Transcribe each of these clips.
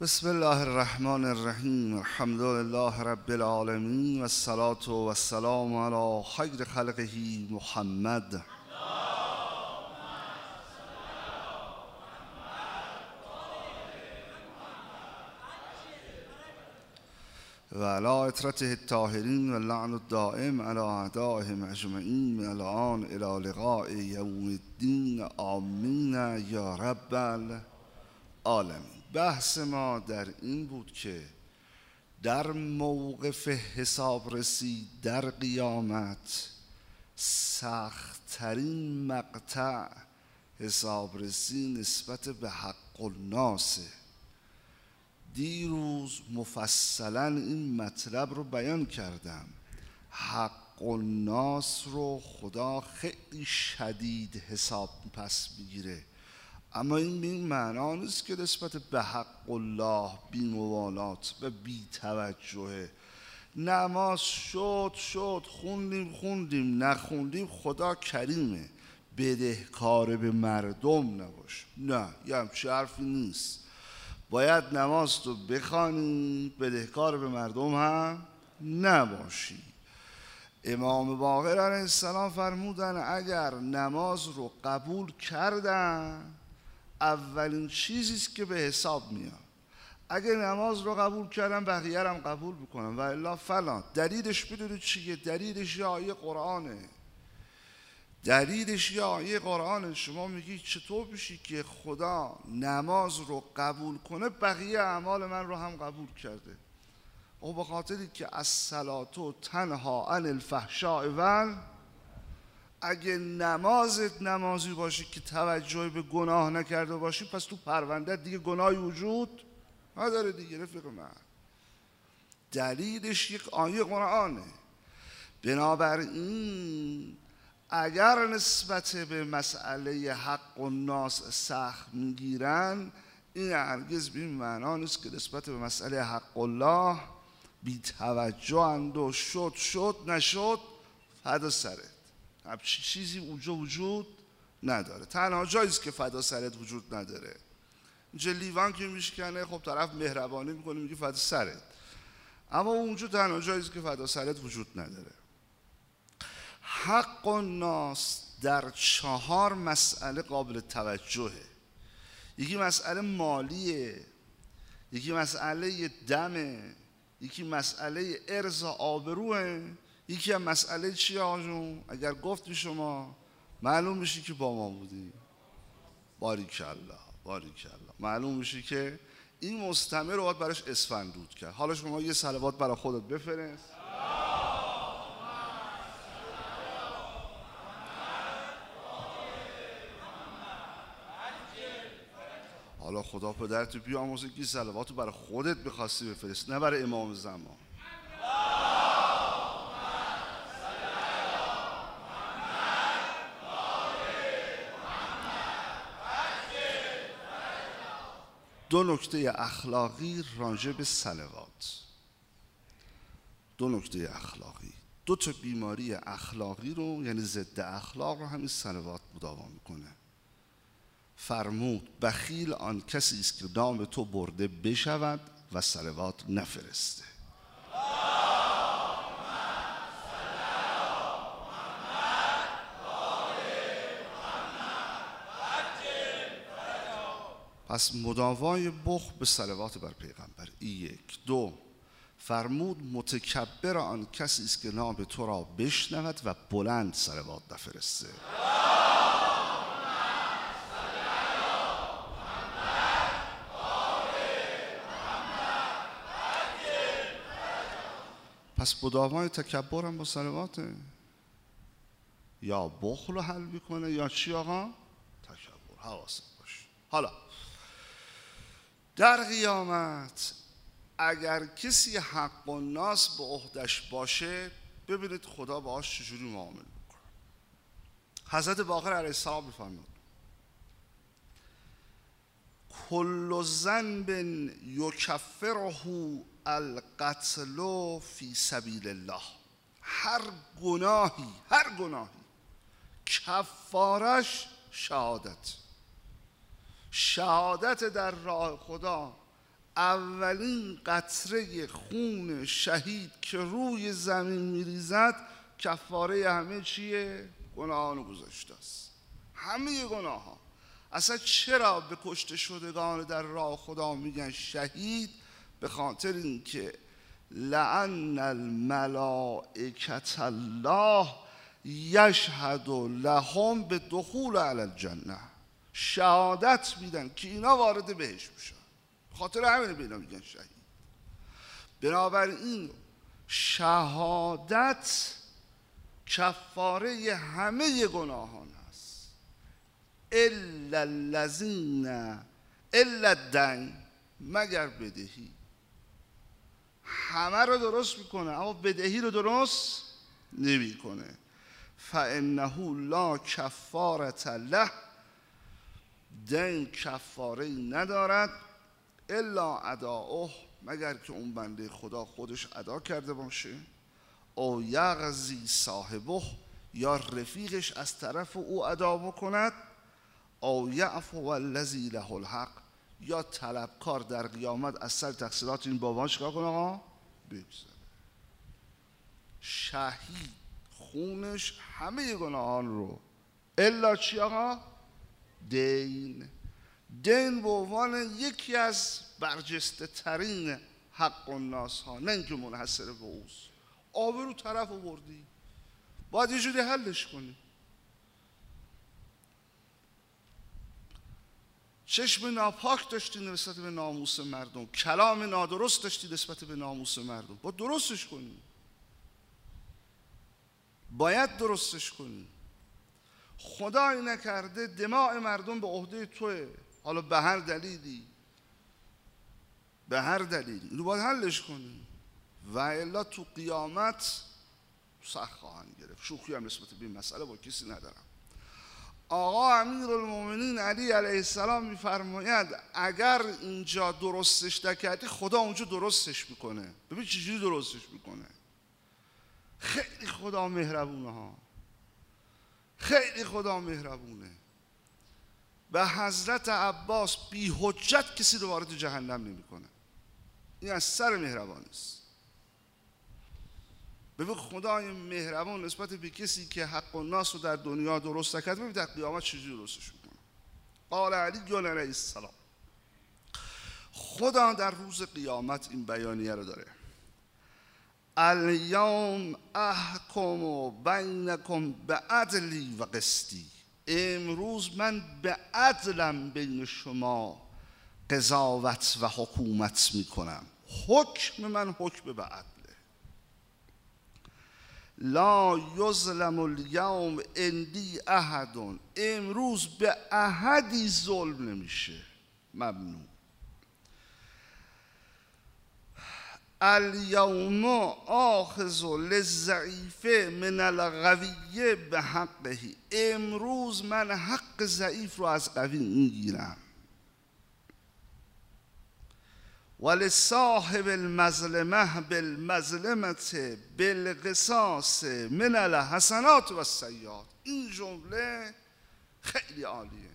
بسم الله الرحمن الرحیم. الحمد لله رب العالمین و الصلاة و السلام علی خیر خلقه محمد و علی اطرته الطاهرین و اللعن الدائم علی اعدائهم اجمعین من الان الی لقاء یوم الدین. آمین یا رب العالمین. بحث ما در این بود که در موقف حسابرسی در قیامت سخت‌ترین مقطع حسابرسی نسبت به حق الناس. دیروز مفصلا این مطلب رو بیان کردم. حق الناس رو خدا خیلی شدید حساب پس میگیره، اما این به این معنا نیست که نسبت به حق الله بی موالات و بی توجهه. نماز شد خوندیم نخوندیم، خدا کریمه، بدهکار به مردم نباش. نه، یه همچه حرفی نیست. باید نماز تو بخوانی، بدهکار به مردم هم نباشی. امام باقر علیه السلام فرمودن اگر نماز رو قبول کردن اولین چیزیست که به حساب میاد. اگه نماز رو قبول کردن بقیه هم قبول بکنن و الا فلان. دلیلش بدونید چیه؟ دلیلش یه آیه قرآنه. شما میگی چطور میشی که خدا نماز رو قبول کنه بقیه اعمال من رو هم قبول کرده؟ او به خاطری که الصلاة تنها عن الفحشاء و اگه نمازت نمازی باشی که توجه به گناه نکرده باشی، پس تو پرونده دیگه گناهی وجود نداره دیگه رفیق من. دلیلش یک آیه قرآنه. بنابراین اگر نسبت به مسئله حق الناس سخت میگیرن، این هرگز به این معنا نیست که نسبت به مسئله حق الله بی توجه اند و شد نشد فدا سرت. همچین چیزی اونجا وجود نداره. تنها جاییست که فدا سرت وجود نداره. اینجا لیوان که میشکنه خب طرف مهربانی میکنه میگه فدا سرت، اما اونجا تنها جاییست که فدا سرت وجود نداره. حق الناس در 4 مسئله قابل توجهه. یکی مسئله مالیه، یکی مسئله دمه، یکی مسئله ارض و آبروه، یکی هم مسئله چیه آجون؟ اگر گفتی شما معلوم میشه که با ما بودی. باریکالله. معلوم میشه که این مستمع رو باید براش اسفندود کرد. حالا شما یه صلوات برای خودت بفرست. حالا خدا پدرت بیامرزه که صلوات رو برای خودت بخواستی بفرست، نه برای امام زمان. دو نکته اخلاقی راجع به صلوات. 2 نکته اخلاقی، 2 تا بیماری اخلاقی رو، یعنی ضد اخلاق رو همین صلوات مداوا میکنه. فرمود بخیل آن کسی است که نام تو برده بشود و صلوات نفرسته. پس مداوای بخل به صلوات بر پیغمبر. این 1. 2 فرمود متکبر آن کسی است که نام تو را بشنود و بلند صلوات نفرسته. پس مداوای تکبر هم با صلواته. یا بخل رو حل میکنه یا چی آقا؟ تکبر. حواست باش. حالا در قیامت اگر کسی حق الناس به عهدش باشه، ببینید خدا باهاش چجوری معامله میکنه. حضرت باقر علیه السلام میفرمود کل ذنب یکفره القتل فی سبیل الله. هر گناهی کفارش شهادت در راه خدا اولین قطره خون شهید که روی زمین میریزد کفاره همه چیه؟ گناهان گذشته است. همه گناه ها. اصلا چرا به کشته شدگان در راه خدا میگن شهید؟ به خاطر اینکه لأن الملائکة الله یشهد لهم به دخول علی الجنه، شهادت میدن که اینا وارد بهشت میشن. خاطر همین به اینا میگن شهید. بنابراین شهادت کفاره همه گناهان است. الا الذین الا الدین، مگر بدهی. همه رو درست میکنه اما بدهی رو درست نمیکنه. فانه لا کفارة له، دین کفاره ندارد، الا اداؤه، مگر که اون بنده خدا خودش ادا کرده باشه، او یقضی صاحبه، یا رفیقش از طرف او ادا بکند، او یعفو الذی له الحق، یا طلبکار در قیامت از سر تقصیرات این بابا چیکار کنه؟ آقا بگذره. شهید خونش همه گناهان رو، الا چی آقا؟ دین. دین به عنوان یکی از برجسته ترین حق الناس ها، نه اینکه منحصر به اوست. آبرو طرف آوردی، باید یه جوری حلش کنی. چشم ناپاک داشتی نسبت به ناموس مردم، کلام نادرست داشتی نسبت به ناموس مردم، باید درستش کنی. باید درستش کنی. خدایی نکرده دماء مردم به عهده توه، حالا به هر دلیلی اینو باید حلش کنی و الا تو قیامت سخت خواهند گرفت. شوخی هم نسبت به این مسئله با کسی ندارم. آقا امیرالمومنین علی علیه السلام میفرماید اگر اینجا درستش نکردی خدا اونجا درستش میکنه. ببین چجوری درستش میکنه. خیلی خدا مهربونه ها، خیلی خدا مهربونه. به حضرت عباس بی حجت کسی رو وارد جهنم نمیکنه. این از سر مهربانی است. ببین خدای مهربان نسبت به کسی که حق الناس رو در دنیا درست نکرد، ببین در قیامت چجوری درستش میکنه. قال علی علیه السلام، خدا در روز قیامت این بیانیه رو داره: الیوم احکم بینکم بعدلی و قسطی، امروز من به عدلم بین شما قضاوت و حکومت میکنم. حکم من حکم به عدله. لا یظلم الیوم عندی احد، امروز به احدی ظلم نمیشه. ممنوع. الیوم آخذ للضعیف من القوی به حقه، امروز من حق ضعیف رو از قوی میگیرم. ولصاحب المظلمه بالمظلمه بالقصاص من الحسنات و السیئات. این جمله خیلی عالیه.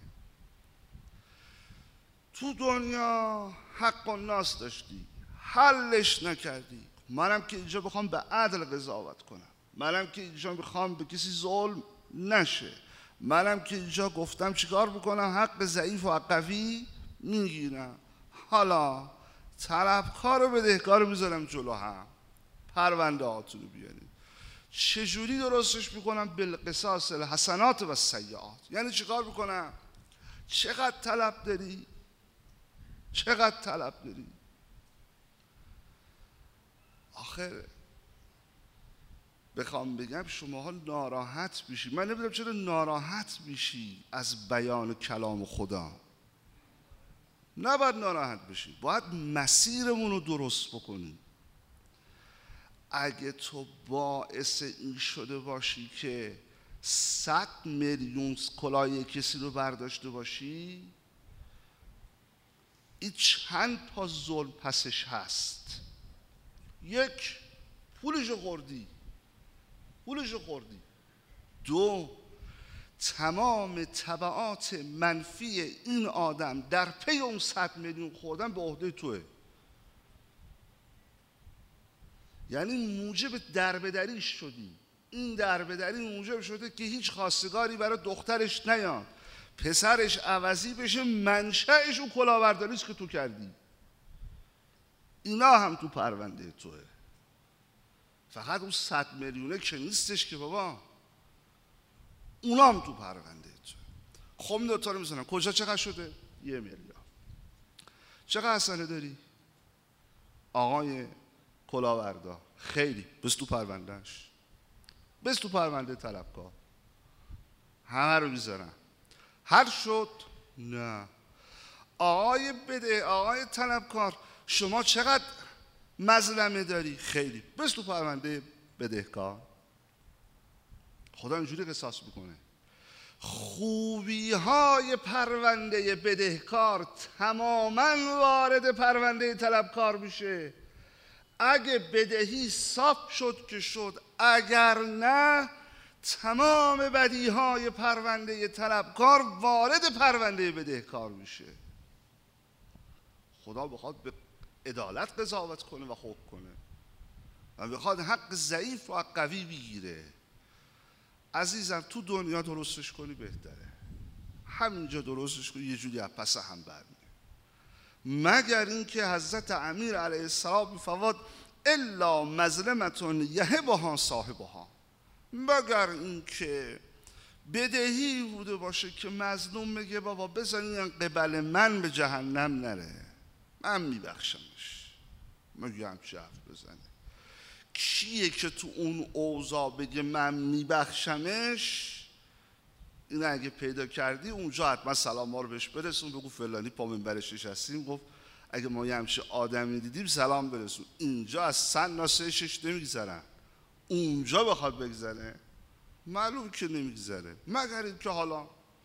تو دنیا حق الناس داشتی، حلش نکردی. منم که اینجا بخوام به عدل قضاوت کنم، منم که اینجا بخوام به کسی ظلم نشه، منم که اینجا گفتم چیکار بکنم؟ حق ضعیف و قوی میگیرم. حالا طلبکار و بدهکار رو میذارم جلو هم، پرونده هاتون رو بیارید. چجوری درستش میکنم؟ بالقصاص الحسنات و السیئات. یعنی چیکار بکنم؟ چقدر طلب داری؟ چقدر طلب داری؟ آخر بخوام بگم شماها ناراحت میشی. من نمیدونم چرا ناراحت میشی از بیان کلام خدا. نباید ناراحت بشی، باید مسیرمون رو درست بکنیم. اگه تو باعث این شده باشی که 100 میلیون کلاه کسی رو برداشته باشی، این چند تا ظلم پسش هست. یک، پولشو خوردی. دو، تمام تبعات منفی این آدم در پی اون 100 میلیون خوردن به عهده توه. یعنی موجب دربدریش شدی. این دربدری موجب شده که هیچ خواستگاری برای دخترش نیاد، پسرش عوضی بشه، منشأش اون کلاهبرداریست که تو کردی. اینا هم تو پرونده توه. فقط اون 100 میلیونه که نیستش که بابا، اونا هم تو پرونده توه. خب این دوتا رو میزنم. کجا چقدر شده؟ 1 میلیارد. چقدر حسنه داری؟ آقای کلاهبردار خیلی بس تو پروندهش، بس تو پرونده طلبکار، همه رو میذارن. حل شد؟ نه. آقای بده، آقای طلبکار شما چقدر مظلمه داری؟ خیلی بس تو پرونده بدهکار. خدا اینجوری قصاص میکنه. خوبی های پرونده بدهکار تماما وارد پرونده طلبکار میشه. اگه بدهی صاف شد که شد، اگر نه تمام بدی های پرونده طلبکار وارد پرونده بدهکار میشه. خدا بخواد به عدالت قضاوت کنه و حکم کنه و بخواد حق ضعیف و قوی بگیره. عزیزم تو دنیا درستش کنی بهتره، همینجا درستش کنی یه جوری از پس هم برمیه. مگر اینکه حضرت امیر علیه السلام میفرماد الا مظلمتون یهبها صاحبها، مگر اینکه بدهی بوده باشه که مظلوم میگه بابا بزنین قبل من به جهنم نره، من میبخشمش. مگه همچه حرف بزنه؟ کیه که تو اون اوضاع بگه من میبخشمش؟ این اگه پیدا کردی اونجا حتما سلام ها رو بهش برسون، بگو فلانی پا منبرش نشستیم گفت اگه ما یه همچه آدمی دیدیم سلام برسون. اینجا از سن ناسهشش نمیگذرن، اونجا بخواد بگذره معلوم که نمیگذره. مگر اینکه حالا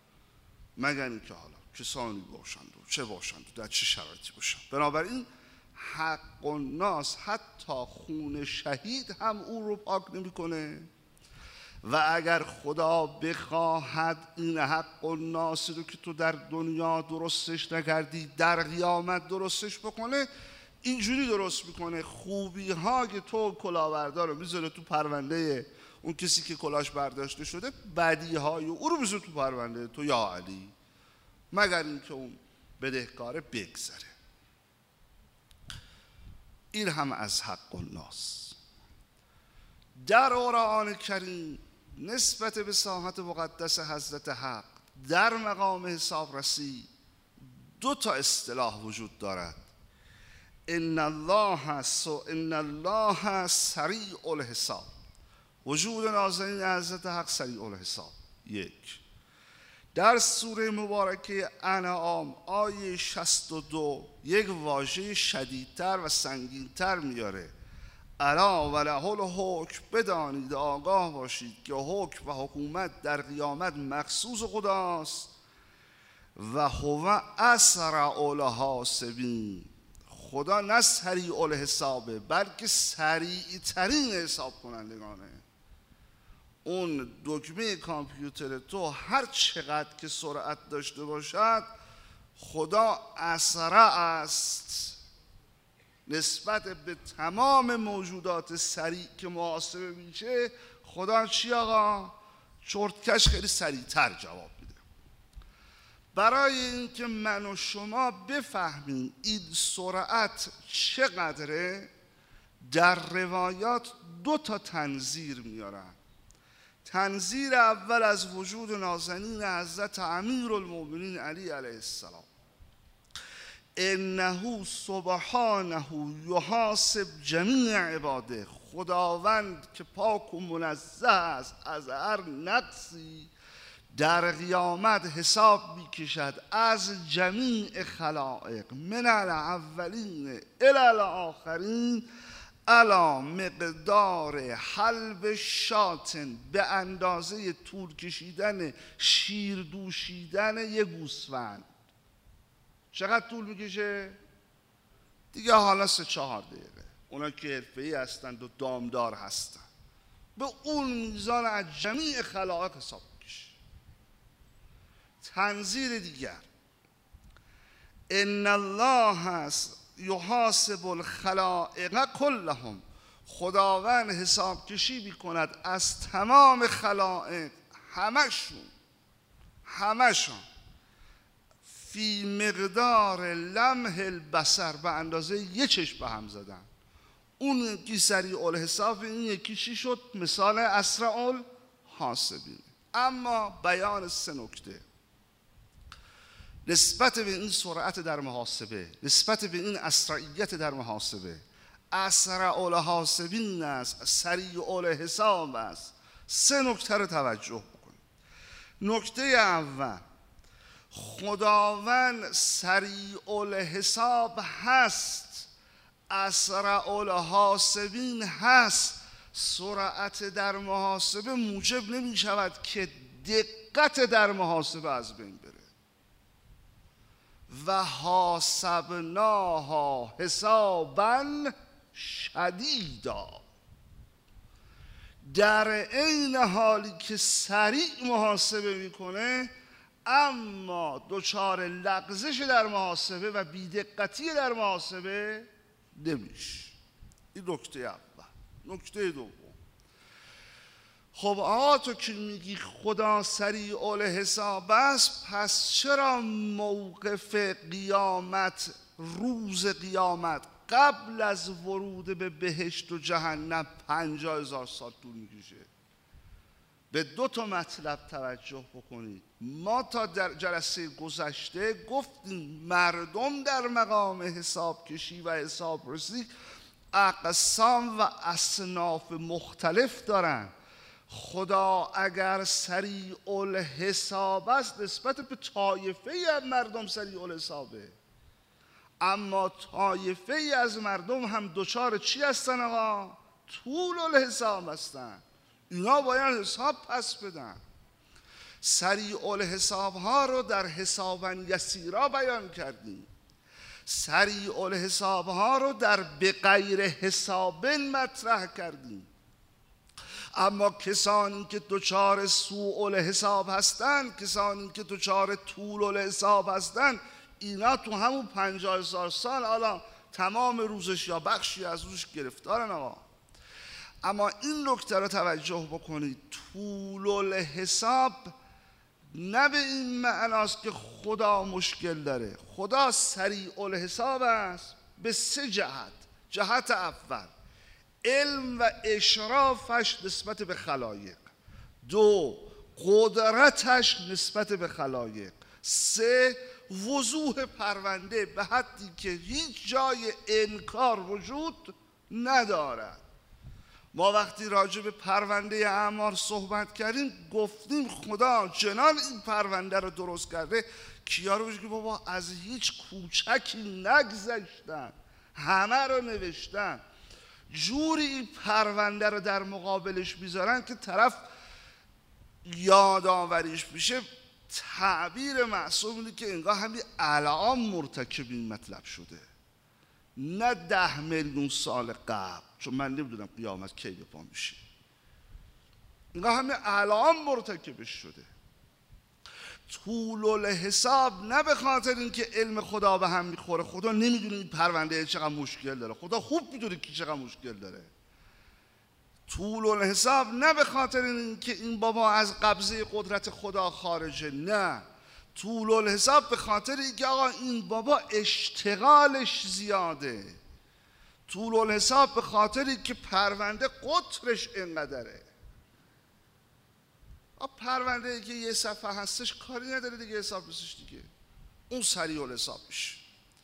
کسانی باشند و چه باشند و در چه شرایطی باشند. بنابراین حق الناس حتی خون شهید هم او رو پاک نمیکنه. و اگر خدا بخواهد این حق الناس رو که تو در دنیا درستش نکردی در قیامت درستش بکنه، اینجوری درست میکنه. خوبی های تو کلاهبردار رو میذاره تو پرونده اون کسی که کلاهش برداشته شده، بدی های او رو میذاره تو پرونده تو یا علی، مگر اینکه اون بدهکاره بگذره. این هم از حق الناس. در قرآن کریم نسبت به ساحت مقدس حضرت حق در مقام حساب رسی 2 اصطلاح وجود دارد. ان الله سریع الحساب. وجود نازنین حضرت حق سریع الحساب. 1. در سوره مبارکه انعام آیه 62 یک واژه شدیدتر و سنگینتر میاره. الا و له الحکم، بدانید آگاه باشید که حکم و حکومت در قیامت مخصوص خداست. و هو اسرع الحاسبین، خدا نه سریع الحسابه بلکه سریع ترین حساب کنندگانه. اون دکمه کامپیوتر تو هر چقدر که سرعت داشته باشد خدا اسرع است نسبت به تمام موجودات سریع که محاسبه میشه. خدا چی آقا؟ چرتکش خیلی سریعتر جواب میده. برای اینکه من و شما بفهمیم این سرعت چقدره، در روایات 2 تنظیر میارن. تنظیر اول از وجود نازنین حضرت امیرالمومنین علی علیه السلام، انه سبحانه یحاسب جمیع عباده، خداوند که پاک و منزه است از هر نقصی در قیامت حساب میکشد از جمیع خلائق من الاولین الی الاخرین علی مقدار حلب شاتن، به اندازه طول کشیدن شیر دوشیدن یه گوسفند. چقدر طول میکشه؟ دیگه حالا 3-4 دقیقه. اونا که حرفه‌ای هستند و دامدار هستند به اون میزان از جمیع خلائق حساب میکشه. تنظیر دیگر، ان الله یحاسب الخلائق کلهم، خداوند حساب کشی میکند از تمام خلائق، همشون فی مقدار لمح البصر، به اندازه یه چشم به هم زدن. اون یکی سریع الحساب، این یکی چی شد؟ مثال اسرع الحاسبین. اما بیان 3 نکته نسبت به این سرعت در محاسبه، نسبت به این اسرعیت در محاسبه. اسرع الحاسبین است، سریع الحساب است. 3 نکته رو توجه بکنید. نکته اول، خداوند سریع الحساب هست، اسرع الحاسبین هست. سرعت در محاسبه موجب نمی شود که دقت در محاسبه از بین بره. و حاسبناها حسابا شدیدا، در عین حالی که سریع محاسبه میکنه اما دچار لغزش در محاسبه و بیدقتی در محاسبه نمیشه. این نکته اول. نکته دوم، خب آقا تو که میگی خدا سریع الحساب است، پس چرا موقف قیامت، روز قیامت قبل از ورود به بهشت و جهنم 50,000 سال طول میکشه؟ به 2 تا مطلب توجه بکنید. ما تا در جلسه گذشته گفتیم مردم در مقام حساب کشی و حساب رسی اقسام و اصناف مختلف دارن. خدا اگر سریع الحساب است، نسبت به طایفه از مردم سریع الحسابه، اما طایفه از مردم هم دچار چی هستن آقا؟ طول الحساب هستن. اینا باید حساب پس بدن. سریع الحساب ها رو در حسابا یسیرا بیان کردیم، سریع الحساب ها رو در بغیر حساب مطرح کردیم. اما کسانی که دچار سوء الحساب هستند، کسانی که دچار طول الحساب هستند، اینا تو همون 50,000 سال حالا تمام روزش یا بخشی از روزش گرفتارن آقا. اما این نکته رو توجه بکنید، طول الحساب نه به این معناست که خدا مشکل داره. خدا سریع الحساب است به 3 جهت. جهت اول، علم و اشرافش نسبت به خلایق. 2، قدرتش نسبت به خلایق. 3، وضوح پرونده به حدی که هیچ جای انکار وجود ندارد. ما وقتی راجع به پرونده اعمال صحبت کردیم گفتیم خدا جنان این پرونده رو درست کرده. کیا رو بگه بابا از هیچ کوچکی نگذشتن، همه رو نوشتن. جوری این پرونده رو در مقابلش میذارن که طرف یادآوریش میشه. تعبیر معصوم اینه که انگار همین الان مرتکب این مطلب شده، نه 10 میلیون سال قبل، چون من نمیدونم قیامت کی به پا میشه. انگار همین الان مرتکبش شده. طول الحساب نه به خاطر اینکه علم خدا به هم میخوره، خدا نمیدونه این پرونده چقدر مشکل داره، خدا خوب میدونه که چقدر مشکل داره. طول الحساب نه به خاطر اینکه این بابا از قبضه قدرت خدا خارجه، نه. طول الحساب به خاطر اینکه آقا این بابا اشتغالش زیاده. طول الحساب به خاطر اینکه پرونده قطرش اینقدره. پرونده ای که یه صفحه هستش کاری نداره دیگه، حساب بسش دیگه، اون سریع الحساب میشه.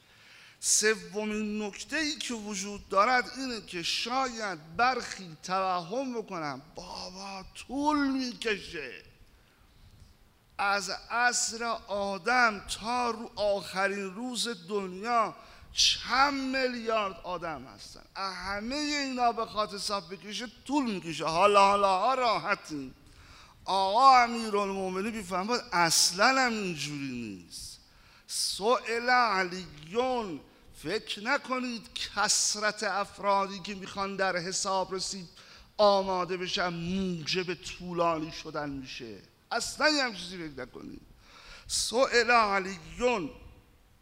3مین نکته ای که وجود دارد اینه که شاید برخی توهم بکنم بابا طول میکشه. از عصر آدم تا آخرین روز دنیا چند میلیارد آدم هستن، همه اینا به خاطر حساب بکشه طول میکشه. حالا راحتیم. آقا امیرالمومنین میفرماید اصلا هم اینجوری نیست. سئل علیون، فکر نکنید کثرت افرادی که میخوان در حساب رسی آماده بشن موجب طولانی شدن میشه. اصلا هم چیزی فکر نکنید. سئل علیون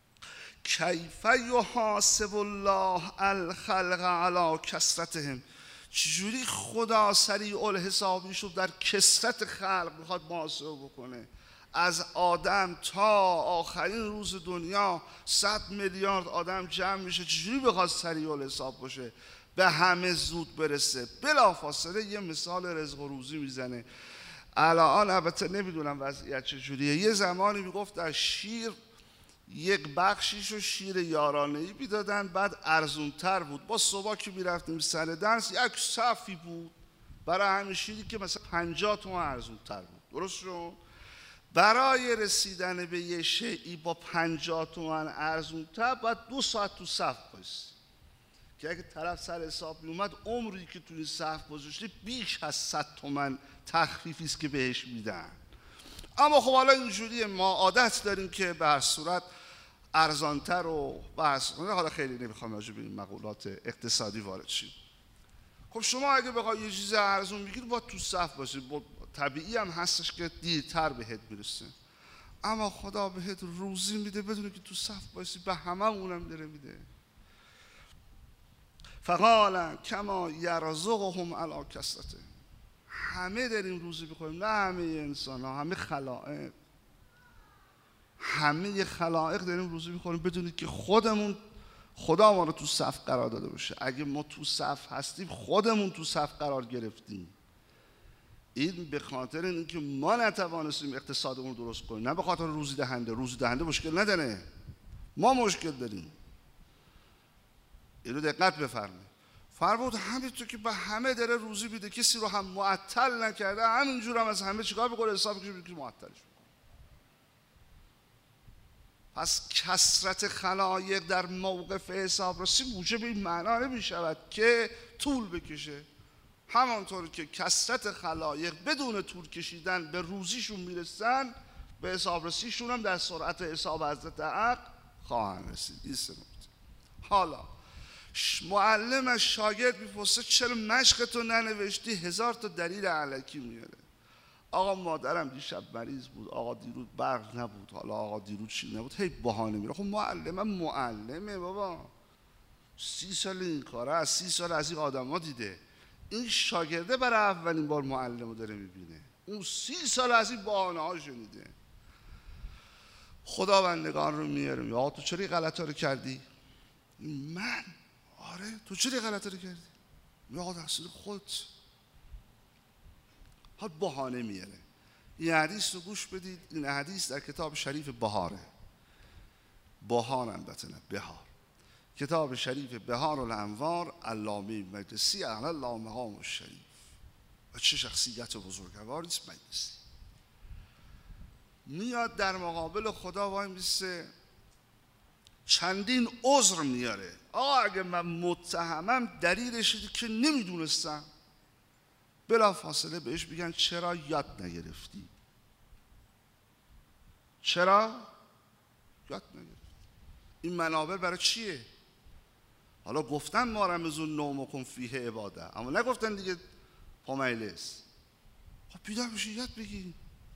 کیف یحاسب الله الخلق علی کثرتهم، چجوری خدا سریع الحسابیش رو در کثرت خلق میخواد محاسبه بکنه؟ از آدم تا آخرین روز دنیا 100 میلیارد آدم جمع میشه، چجوری بخواد سریع الحساب باشه، به همه زود برسه؟ بلافاصله یه مثال رزق و روزی میزنه. الان البته نمیدونم وضعیت چجوریه، یه زمانی میگفت در شیر یک بخشیشو شیر یارانه‌ای میدادن، بعد ارزونتر بود. با صبح که میرفتیم سر درس یک صفی بود برای همین شیری که مثلا 50 تومن ارزونتر بود. درست شد؟ برای رسیدن به یه شیئی با 50 تومن ارزونتر باید 2 ساعت تو صف بایستی، که اگه طرف سر حساب میومد عمری که توی صف گذاشته بیش از 100 تومن تخفیفی است که بهش میدن. اما خب حالا اینجوریه، ما عادت داریم که به هر صورت ارزانتر و بحث کنه. حالا خیلی نمیخوام راجع به این مقولات اقتصادی وارد شیم. خب شما اگه بخوای یه چیز ارزون بگیری باید تو صف باشی، طبیعی هم هستش که دیرتر بهت میرسه، اما خدا بهت روزی میده بدون که تو صف باشی، به همه اونم داره میده. فقال کما یرزقهم علی کثرته. همه داریم روزی بخوریم، نه همه انسان ها، همه خلائق، همه خلائق داریم روزی میخوریم بدونید که خدا ما رو تو صف قرار داده باشه. اگه ما تو صف هستیم خودمون تو صف قرار گرفتیم. این به خاطر اینکه ما نتوانستیم اقتصادمون رو درست کنیم، نه به خاطر روزی دهنده. روزی دهنده مشکل نداره، ما مشکل داریم. اینو دقت بفرمایید. فرمود همینطور که به همه داره روزی میده، کسی رو هم معطل نکرده، همینجور هم از همه چیکار بکنه؟ حساب که معطلش. پس کثرت خلایق در موقف حسابرسی موجب این معنا نمیشود که طول بکشه. همانطور که کثرت خلایق بدون طول کشیدن به روزیشون میرسن، به حسابرسیشون هم در سرعت حساب حضرت حق خواهند رسید. این سه نکته. حالا معلم از شاگرد میپرسه چرا مشقتو ننوشتی؟ 1000 تا دلیل علکی میاره. آقا مادرم دیشب مریض بود، آقا دیروز برق نبود، حالا آقا دیروز چی نبود، هی بهانه میره. خب معلمه بابا، 30 سال این کاره، از 30 سال از این آدما دیده. این شاگرده برای اولین بار معلمو داره میبینه، اون 30 سال از این بهانه ها شنیده. خداوندگان رو میارم، آقا تو چرا این غلطا رو کردی؟ من؟ آره تو چرا این غلطا رو کردی؟ آقا دست خودت. حال بهانه میاره. این حدیث رو گوش بدید. این حدیث در کتاب شریف بهاره، بهار البته نه بهار، کتاب شریف بهار الانوار، علامه مجلسی اعلی الله مقام الشریف. و چه شخصیت بزرگواری است مجلسی. میاد در مقابل خدا وای میسه، چندین عذر میاره. آقا اگه من متهمم دلیلش اینه که نمیدونستم. بلا فاصله بهش میگن چرا یاد نگرفتی؟ چرا یاد نگرفتی؟ این منابر برای چیه؟ حالا گفتن ما رمزون نومکن فیه عباده، اما نگفتن دیگه پامایلس. خب بیدار بشی یاد بگی.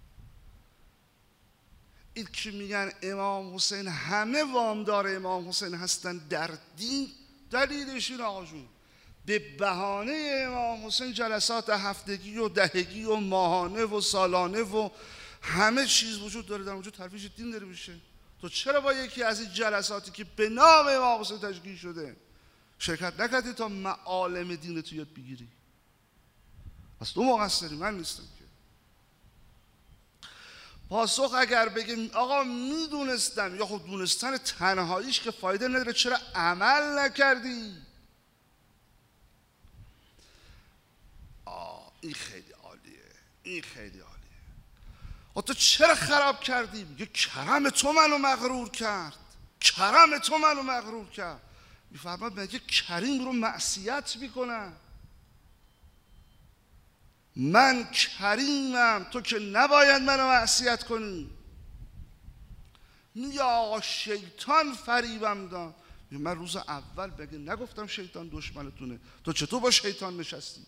این که میگن امام حسین، همه وامدار امام حسین هستن در دین، دلیلش این آقا جون، به بهانه امام حسین جلسات هفتگی و دهگی و ماهانه و سالانه و همه چیز وجود داره، در وجود ترویج دین داره میشه. تو چرا با یکی از این جلساتی که به نام امام حسین تشکیل شده شرکت نکردی تا معالم دین تو یاد بگیری؟ پس تو مقصری، من نیستم که. پاسخ اگر بگیم آقا میدونستم، یا خود دونستن تنهاییش که فایده نداره، چرا عمل نکردی؟ این خیلی عالیه، این خیلی عالیه. تو چرا خراب کردی؟ میگه کرم تو منو مغرور کرد، کرم تو منو مغرور کرد. میفرماید میگه کریم رو معصیت میکنن. من کریمم، تو که نباید منو معصیت کنی. میگه آقا شیطان فریبم داد. من روز اول بگه نگفتم شیطان دشمنتونه، تو چطور با شیطان نشستی؟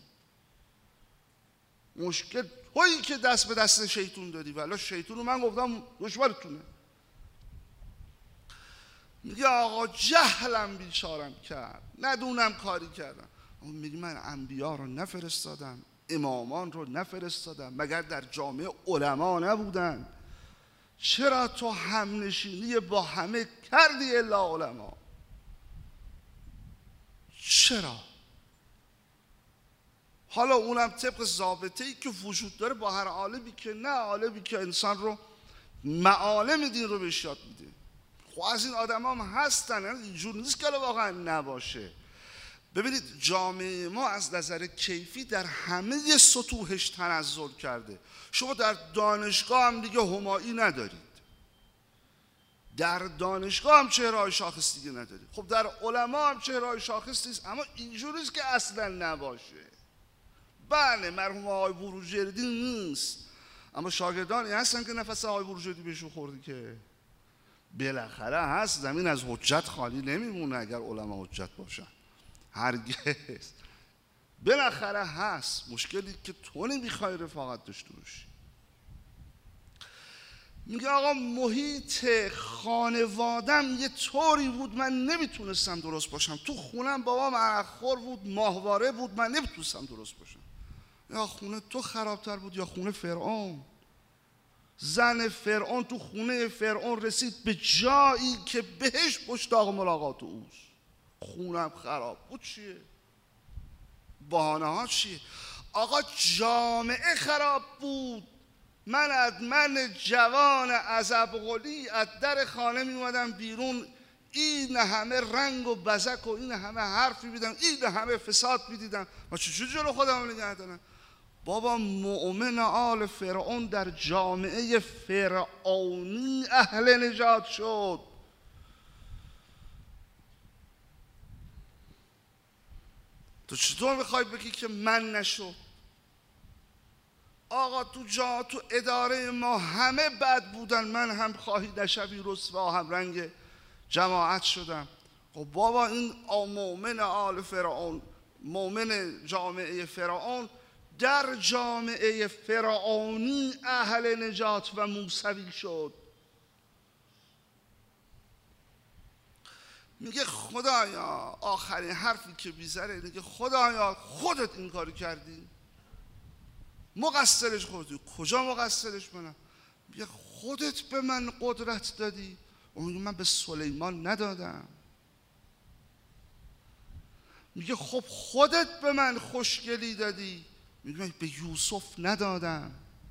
مشکل تویی که دست به دست شیطان دادی، ولی شیطان رو من گفتم دشمنتونه. میگه آقا جهلم بیچارم کرد، ندونم کاری کردم. اون میگه من انبیا رو نفرستادم، امامان رو نفرستادم، مگر در جامعه علما نبودن؟ چرا تو همنشینی با همه کردی الا علما؟ چرا؟ حالا اونم طبق ضابطه‌ای که وجود داره با هر عالمی که نه، عالمی که انسان رو معالم دین رو بهش یاد میده. خب از این آدم هم هستن، اینجور نیست که واقعا نباشه. ببینید جامعه ما از نظر کیفی در همه سطوحش تنزل کرده. شما در دانشگاه هم دیگه همایی ندارید، در دانشگاه هم چهره‌های شاخص دیگه ندارید. خب در علما هم چهره‌های شاخص نیست، اما اینجوری نیست که اصلا نباشه. بله مرحوم آقای بروجردی نیست، اما شاگردانی هستن که نفس آقای بروجردی بهشون خوردی که بالاخره هست. زمین از حجت خالی نمیمونه اگر علما حجت باشن، هرگز. بالاخره هست. مشکلی که تو نمیخوای رفاقت داشته باشی. میگه آقا محیط خانوادم یه طوری بود من نمیتونستم درست باشم. تو خونم بابام عرقخور بود، ماهواره بود، من نمیتونستم درست باشم. یا خونه تو خرابتر بود یا خونه فرعون. زن فرعون تو خونه فرعون رسید به جایی که بهش مشتاق ملاقات اوست. خونم خراب بود چیه؟ بهانه ها چیه؟ آقا جامعه خراب بود. من جوان عزبقلی از در خانه می اومدم بیرون، این همه رنگ و بزک و این همه حرف می‌دیدم، این همه فساد می‌دیدم. ما چجوری جلو خودم نگه دارم؟ بابا مؤمن آل فرعون در جامعه فرعونی اهل نجات شد. تو چطور میخوای بگی که من نشد؟ آقا تو اداره ما همه بد بودن، من هم خواهی نشوی رسوا هم رنگ جماعت شدم. خب بابا این مؤمن آل فرعون، مؤمن جامعه فرعون در جامعه فرعونی اهل نجات و موسوی شد. میگه خدایا، آخرین حرفی که بیزره میگه خدایا خودت این کاری کردی، مقصرش خودی. کجا مقصرش منم؟ میگه خودت به من قدرت دادی. میگه من به سلیمان ندادم. میگه خب خودت به من خوشگلی دادی. میگه من به یوسف ندادم.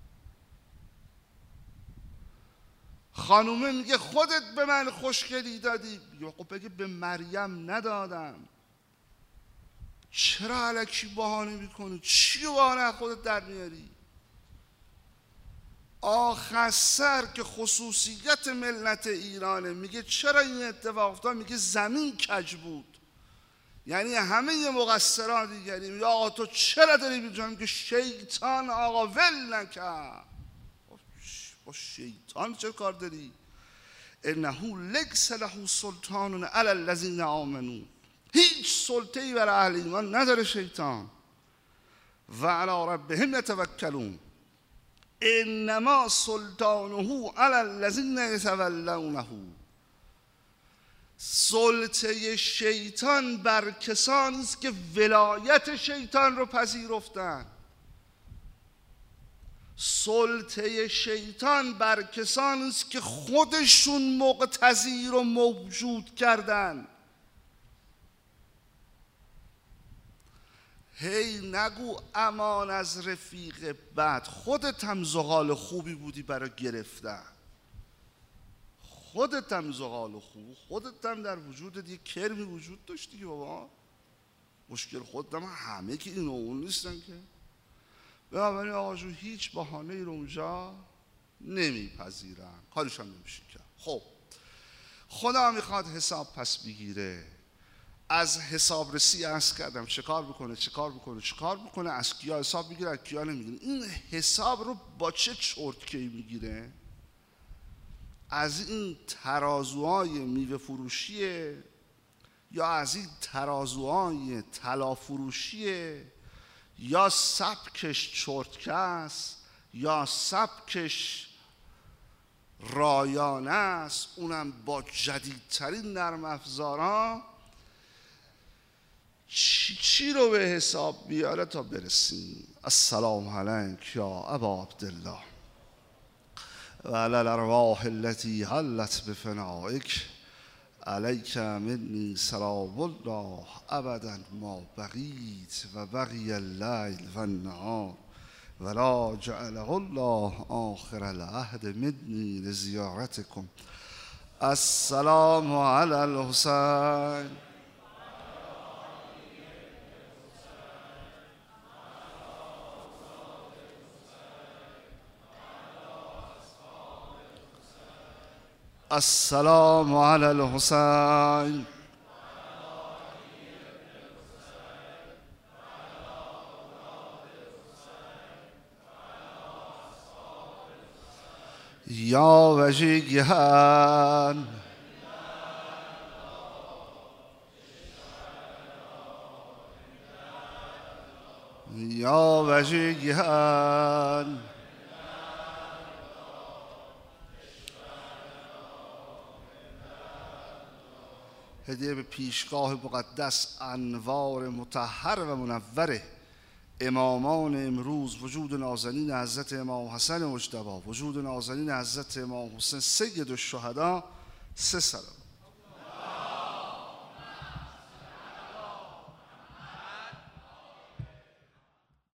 خانومه میگه خودت به من خوشگلی دادی. میگه خب بگه به مریم ندادم. چرا الکی بهانه میکنی؟ چی بهانه خودت در میاری؟ آخر سر که خصوصیت ملت ایرانه. میگه چرا این اتفاق افتاد؟ میگه زمین کج بود، یعنی همه مقصران دیگری. میگه آقا تو چرا داری میگی؟ میگه شیطان آقا ول نکرد. با شیطان چه کار داری؟ انه لیس له سلطان علی الذین آمنوا. هیچ سلطه‌ای بر اهل ایمان نداره شیطان. و علی ربهم یتوکلون. انما سلطانه علی الذین یتولونه. سلطه شیطان بر کسانی است که ولایت شیطان رو پذیرفتن. سلطه شیطان بر کسانی است که خودشون مقتضی رو موجود کردن. هی نگو امان از رفیق بد، خودت هم زغال خوبی بودی برای گرفتن. خودت هم زغال خوب، خودت هم در وجودت یک کرمی وجود داشتی که بابا مشکل خودت هم همه که این و اون نیستن که. بنابراین آقا جو هیچ بهانه‌ای رو اونجا نمیپذیرن، کارش هم نمیشه کرد. خب خدا میخواد حساب پس بگیره. از حسابرسی عرض کردم چه کار بکنه، از کیا حساب میگیره، از کیا نمیگیره. این حساب رو با چه چرتکه‌ای میگیره؟ از این ترازوهای میوه فروشیه، یا از این ترازوهای طلا فروشیه، یا سبکش چرتکه است، یا سبکش رایانه است، اونم با جدیدترین نرم افزارا. چی رو به حساب بیاره تا برسیم. السلام علیک یا ابا عبدالله و علی الارواح التي حلت بفنائک علیک منی سلام الله ابدا ما بقیت و بقی اللیل و النهار ولا جعله الله آخر العهد منی لزیارتکم. السلام علی الحسین السلام علی الحسین یا وجیهان یا وجیهان هدیه به پیشگاه مقدس انوار مطهر و منور امامان امروز، وجود نازنین حضرت امام حسن مجتبی، وجود نازنین حضرت امام حسین سید الشهدا، 3 سلام.